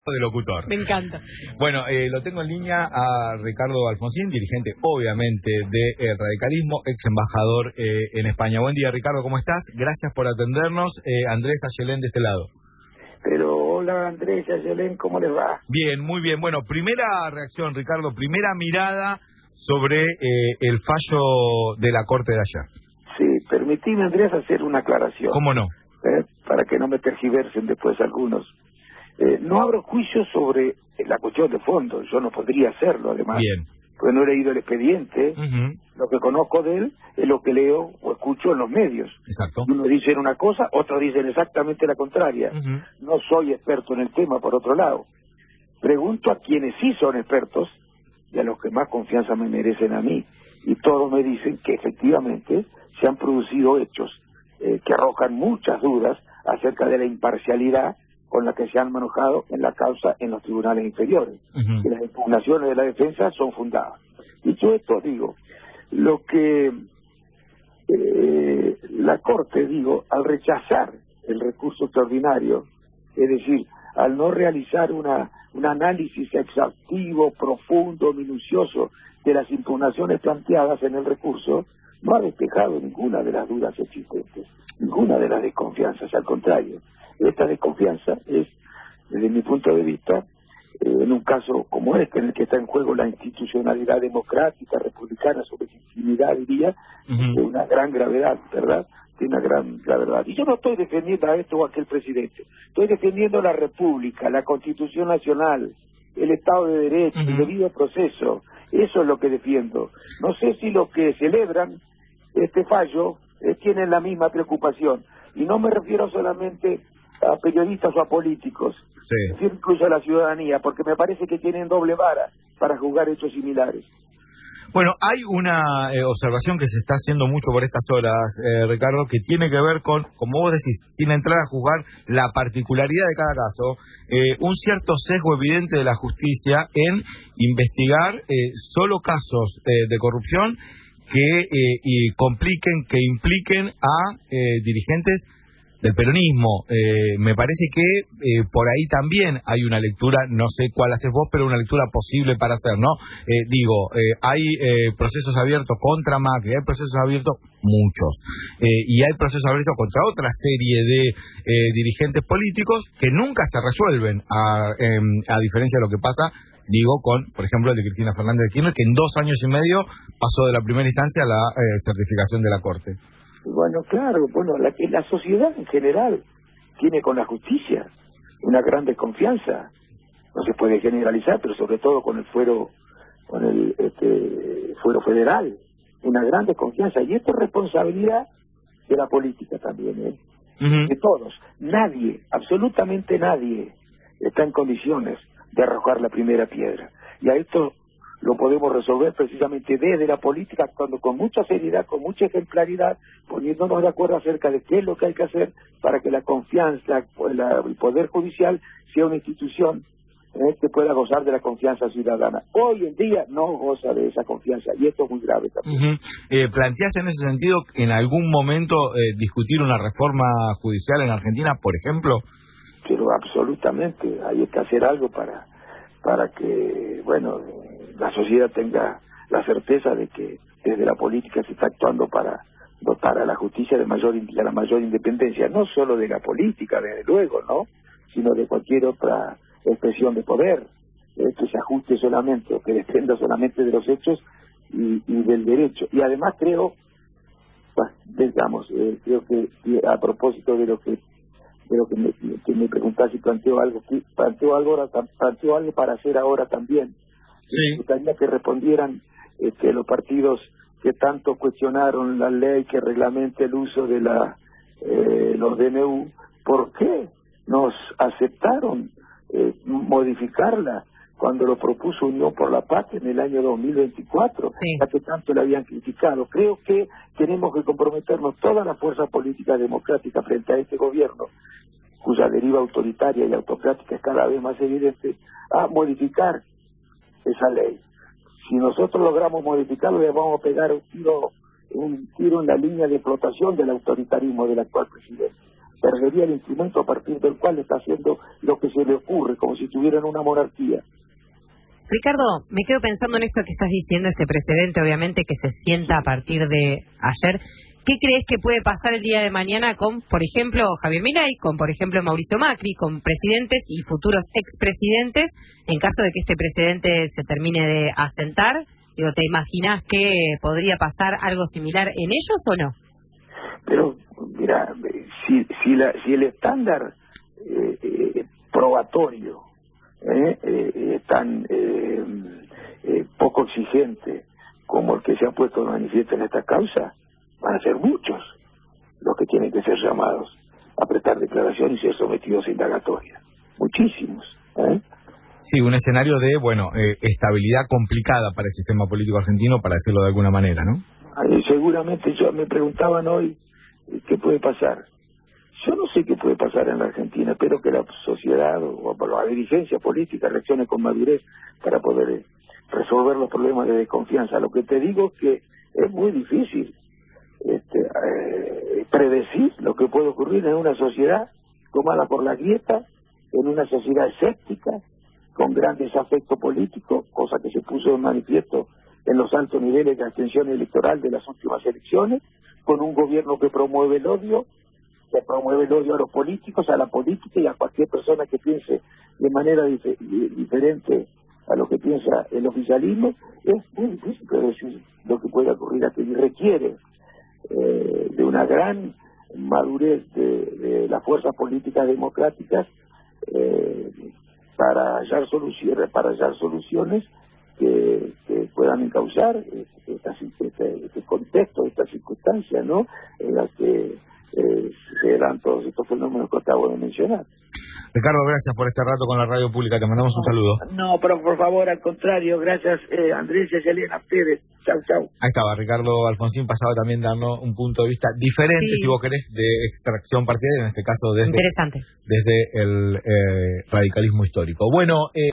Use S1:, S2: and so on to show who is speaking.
S1: de locutor.
S2: Me encanta.
S1: Bueno, lo tengo en línea a Ricardo Alfonsín, dirigente obviamente de radicalismo, ex embajador en España. Buen día, Ricardo, ¿cómo estás? Gracias por atendernos. Andrés Ayelén de este lado.
S3: Pero hola Andrés Ayelén, ¿cómo les va?
S1: Bien, muy bien. Bueno, primera reacción, Ricardo, primera mirada sobre el fallo de la Corte de ayer.
S3: Sí, permitime, Andrés, hacer una aclaración.
S1: ¿Cómo no?
S3: Para que no me tergiversen después algunos. No abro juicio sobre la cuestión de fondo, yo no podría hacerlo además.
S1: Bien.
S3: Porque no he leído el expediente, Lo que conozco de él es lo que leo o escucho en los medios.
S1: Exacto.
S3: Unos dicen una cosa, otros dicen exactamente la contraria. No soy experto en el tema, por otro lado. Pregunto a quienes sí son expertos y a los que más confianza me merecen a mí. Y todos me dicen que efectivamente se han producido hechos que arrojan muchas dudas acerca de la imparcialidad con la que se han manejado en la causa en los tribunales inferiores. Que las impugnaciones de la defensa son fundadas. Dicho esto, digo, lo que la Corte, al rechazar el recurso extraordinario, es decir, al no realizar un análisis exhaustivo, profundo, minucioso de las impugnaciones planteadas en el recurso, no ha despejado ninguna de las dudas existentes, ninguna de las desconfianzas, al contrario. Esta desconfianza es, desde mi punto de vista, en un caso como este, en el que está en juego la institucionalidad democrática, republicana, su legitimidad, diría, de una gran gravedad, ¿verdad? De una gran gravedad. Y yo no estoy defendiendo a esto o a aquel presidente, estoy defendiendo la República, la Constitución Nacional, el Estado de Derecho, el debido proceso. Eso es lo que defiendo. No sé si los que celebran este fallo tienen la misma preocupación. Y no me refiero solamente a periodistas o a políticos, refiero incluso a la ciudadanía, porque me parece que tienen doble vara para juzgar hechos similares.
S1: Bueno, hay una observación que se está haciendo mucho por estas horas, Ricardo, que tiene que ver con, como vos decís, sin entrar a juzgar la particularidad de cada caso, un cierto sesgo evidente de la justicia en investigar solo casos de corrupción que impliquen a dirigentes del peronismo. Me parece que por ahí también hay una lectura, no sé cuál haces vos, pero una lectura posible para hacer, ¿no? Hay procesos abiertos contra Macri, hay procesos abiertos, muchos, y hay procesos abiertos contra otra serie de dirigentes políticos que nunca se resuelven, a diferencia de lo que pasa, con, por ejemplo, el de Cristina Fernández de Kirchner, que en 2 años y medio pasó de la primera instancia a la certificación de la Corte.
S3: Bueno, claro, la sociedad en general tiene con la justicia una gran desconfianza. No se puede generalizar, pero sobre todo con el fuero federal, una gran desconfianza. Y esto es responsabilidad de la política también, de todos. Nadie, absolutamente nadie, está en condiciones de arrojar la primera piedra. Y a esto lo podemos resolver precisamente desde la política, actuando con mucha seriedad, con mucha ejemplaridad, poniéndonos de acuerdo acerca de qué es lo que hay que hacer para que la confianza, el Poder Judicial sea una institución que pueda gozar de la confianza ciudadana. Hoy en día no goza de esa confianza, y esto es muy grave también.
S1: ¿Planteás en ese sentido en algún momento discutir una reforma judicial en Argentina, por ejemplo?
S3: Pero absolutamente, hay que hacer algo para que, la sociedad tenga la certeza de que desde la política se está actuando para dotar a la justicia de la mayor independencia, no solo de la política, desde luego, ¿no?, sino de cualquier otra expresión de poder, que se ajuste solamente o que dependa solamente de los hechos y del derecho. Y además creo que a propósito de lo que me preguntás si planteo algo para hacer ahora también. Me gustaría que respondieran los partidos que tanto cuestionaron la ley que reglamenta el uso de los DNU, ¿por qué nos aceptaron modificarla cuando lo propuso Unión por la Patria en el año 2024, ya que tanto la habían criticado? Creo que tenemos que comprometernos toda la fuerza política democrática frente a este gobierno, cuya deriva autoritaria y autocrática es cada vez más evidente, a modificar esa ley. Si nosotros logramos modificarlo, le vamos a pegar un tiro en la línea de explotación del autoritarismo del actual presidente. perdería el instrumento a partir del cual está haciendo lo que se le ocurre, como si tuvieran una monarquía.
S2: Ricardo, me quedo pensando en esto que estás diciendo, este precedente obviamente que se sienta a partir de ayer. ¿Qué crees que puede pasar el día de mañana con, por ejemplo, Javier Milei, con, por ejemplo, Mauricio Macri, con presidentes y futuros expresidentes, en caso de que este precedente se termine de asentar? Digo, ¿te imaginas que podría pasar algo similar en ellos o no?
S3: Pero, mira, si el estándar probatorio tan poco exigente como el que se ha puesto de manifiesto en esta causa, van a ser muchos los que tienen que ser llamados a prestar declaración y ser sometidos a indagatoria. Muchísimos.
S1: Sí, un escenario de, estabilidad complicada para el sistema político argentino, para decirlo de alguna manera, ¿no?
S3: Seguramente me preguntaban hoy qué puede pasar. Yo no sé qué puede pasar en la Argentina, espero que la sociedad o la dirigencia política reaccione con madurez para poder resolver los problemas de desconfianza. Lo que te digo es que es muy difícil predecir lo que puede ocurrir en una sociedad tomada por la grieta, en una sociedad escéptica, con gran desafecto político, cosa que se puso de manifiesto en los altos niveles de abstención electoral de las últimas elecciones, con un gobierno que promueve el odio a los políticos, a la política y a cualquier persona que piense de manera diferente a lo que piensa el oficialismo. Es muy difícil predecir lo que puede ocurrir aquí, y requiere de una gran madurez de las fuerzas políticas democráticas para hallar soluciones que puedan encauzar este contexto, esta circunstancia, ¿no?, en la que se dan todos estos fenómenos que acabo de mencionar.
S1: Ricardo, gracias por este rato con la radio pública, te mandamos un saludo.
S3: No, pero por favor, al contrario, gracias Andrés y Elena, a ustedes. Chau, chau.
S1: Ahí estaba, Ricardo Alfonsín pasaba también dando un punto de vista diferente, si vos querés, de extracción partidaria, en este caso desde el radicalismo histórico. Bueno,